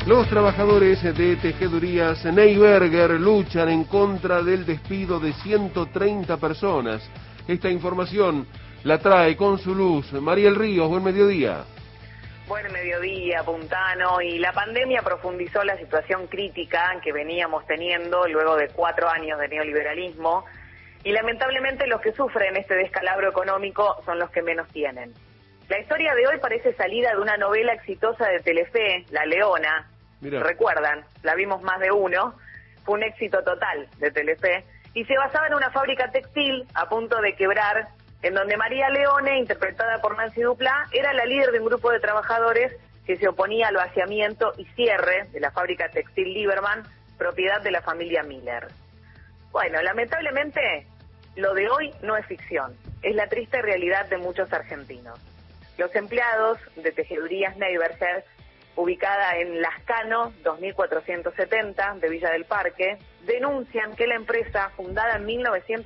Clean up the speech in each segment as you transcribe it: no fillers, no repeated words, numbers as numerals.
Los trabajadores de Tejedurías Neyberger luchan en contra del despido de 130 personas. Esta información la trae con su luz Mariel Ríos. Buen mediodía. Buen mediodía, Puntano. Y la pandemia profundizó la situación crítica que veníamos teniendo luego de 4 años de neoliberalismo. Y lamentablemente los que sufren este descalabro económico son los que menos tienen. La historia de hoy parece salida de una novela exitosa de Telefe, La Leona. Mirá. ¿Recuerdan? La vimos más de uno. Fue un éxito total de Telefe. Y se basaba en una fábrica textil a punto de quebrar, en donde María Leone, interpretada por Nancy Duplá, era la líder de un grupo de trabajadores que se oponía al vaciamiento y cierre de la fábrica textil Lieberman, propiedad de la familia Miller. Bueno, lamentablemente, lo de hoy no es ficción, es la triste realidad de muchos argentinos. Los empleados de Tejedurías Neyberger, ubicada en Lascano 2470 de Villa del Parque, denuncian que la empresa, fundada en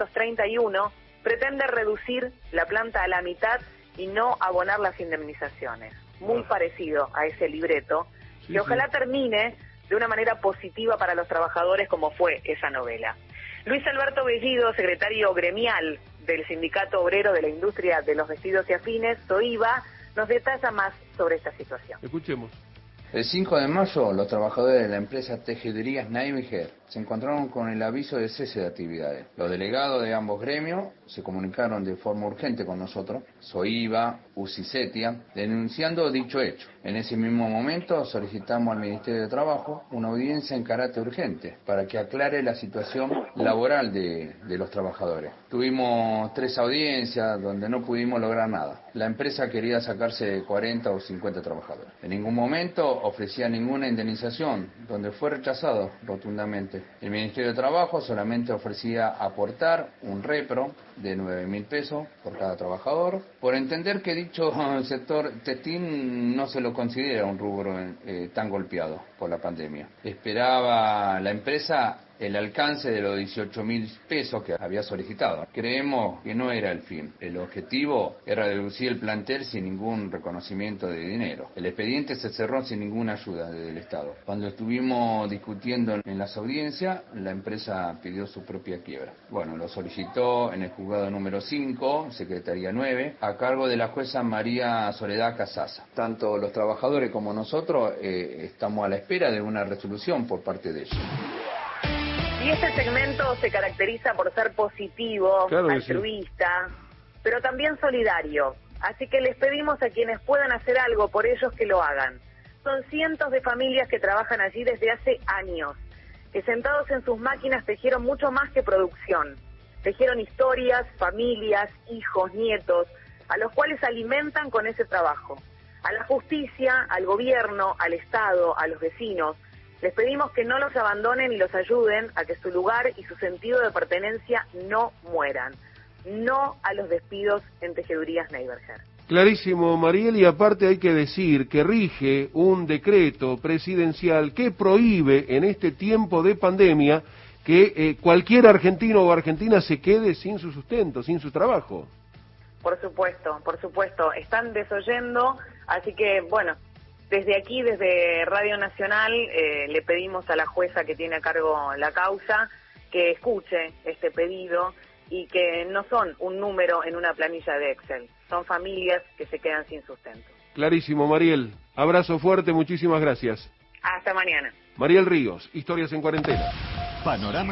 1931, pretende reducir la planta a la mitad y no abonar las indemnizaciones. Muy parecido a ese libreto, que ojalá termine de una manera positiva para los trabajadores como fue esa novela. Luis Alberto Bellido, secretario gremial del Sindicato Obrero de la Industria de los Vestidos y Afines, SOIVA, nos detalla más sobre esta situación. Escuchemos. El 5 de mayo, los trabajadores de la empresa Tejedurías Neyberger se encontraron con el aviso de cese de actividades. Los delegados de ambos gremios se comunicaron de forma urgente con nosotros, SOIVA, UCICETIA, denunciando dicho hecho. En ese mismo momento solicitamos al Ministerio de Trabajo una audiencia en carácter urgente para que aclare la situación laboral de los trabajadores. Tuvimos 3 audiencias donde no pudimos lograr nada. La empresa quería sacarse 40 o 50 trabajadores. En ningún momento ofrecía ninguna indemnización, donde fue rechazado rotundamente. El Ministerio de Trabajo solamente ofrecía aportar un repro de 9.000 pesos por cada trabajador, por entender que dicho sector textil no se lo considera un rubro tan golpeado por la pandemia. Esperaba la empresa el alcance de los 18.000 pesos que había solicitado. Creemos que no era el fin. El objetivo era reducir el plantel sin ningún reconocimiento de dinero. El expediente se cerró sin ninguna ayuda del Estado. Cuando estuvimos discutiendo en las audiencias, la empresa pidió su propia quiebra. Bueno, lo solicitó en el juzgado número 5, Secretaría 9, a cargo de la jueza María Soledad Casasa. Tanto los trabajadores como nosotros estamos a la espera de una resolución por parte de ellos. Y este segmento se caracteriza por ser positivo, altruista, pero también solidario. Así que les pedimos a quienes puedan hacer algo por ellos que lo hagan. Son cientos de familias que trabajan allí desde hace años, que sentados en sus máquinas tejieron mucho más que producción. Tejieron historias, familias, hijos, nietos, a los cuales alimentan con ese trabajo. A la justicia, al gobierno, al Estado, a los vecinos, les pedimos que no los abandonen y los ayuden a que su lugar y su sentido de pertenencia no mueran. No a los despidos en Tejedurías Neyberger. Clarísimo, Mariel, y aparte hay que decir que rige un decreto presidencial que prohíbe en este tiempo de pandemia que cualquier argentino o argentina se quede sin su sustento, sin su trabajo. Por supuesto. Están desoyendo, así que, bueno, desde aquí, desde Radio Nacional, le pedimos a la jueza que tiene a cargo la causa que escuche este pedido y que no son un número en una planilla de Excel, son familias que se quedan sin sustento. Clarísimo, Mariel. Abrazo fuerte, muchísimas gracias. Hasta mañana. Mariel Ríos, Historias en Cuarentena. Panorama